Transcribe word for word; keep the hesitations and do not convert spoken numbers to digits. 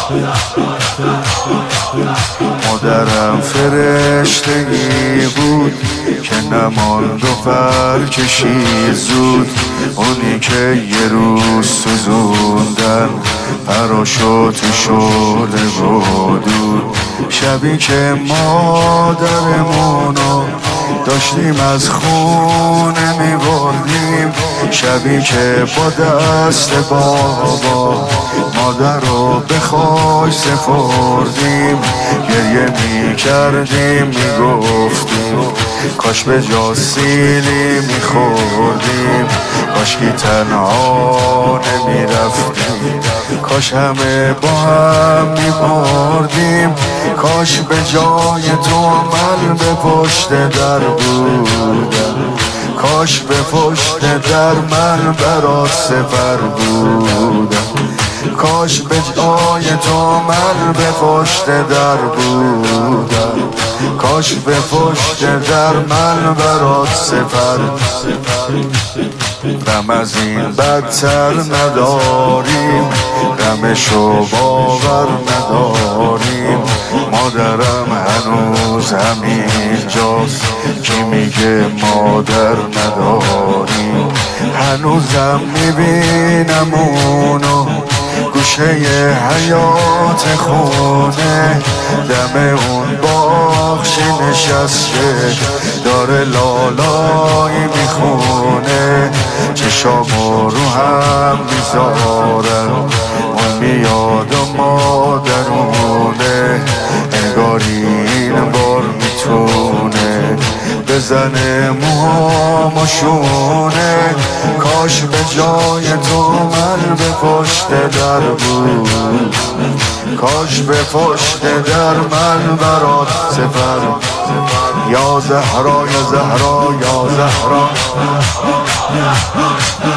مادرم فرشتگی بود که نماند و پر کشید زود، اونی که یه روز سوزوندن پراشوت شده بود. شبی که مادرمونو داشتیم از خونه میبردیم، شبی که با دست بابا مادر رو به خاک سپردیم، گریه میکردیم میگفتیم کاش به جا سیلی میخوردیم، کاش که تنها نمیرفتیم، کاش همه با هم میبردیم، کاش به جای تو من به پشت در بودم، کاش به پشت در من برات سپر بودم، کاش به جای تو من به پشت در بودم، کاش به پشت در من برات سپر. غم از این بدتر نداریم، غمشو باور نداریم، مادرم هنوز همین جاست، کی میگه مادر نداریم، هنوزم میبینم اونو گوشه حیات خونه، دم اون باغچه نشسته داره لالایی میخونه، چشامو رو هم میذارم اون میاد و مادرونه، انگاری این بار میتونه بزنه موهامو شونه، کاش به جای تو من به پشت در بود، کاش به پشت در من برات سپر. یا زهرا یا زهرا یا زهرا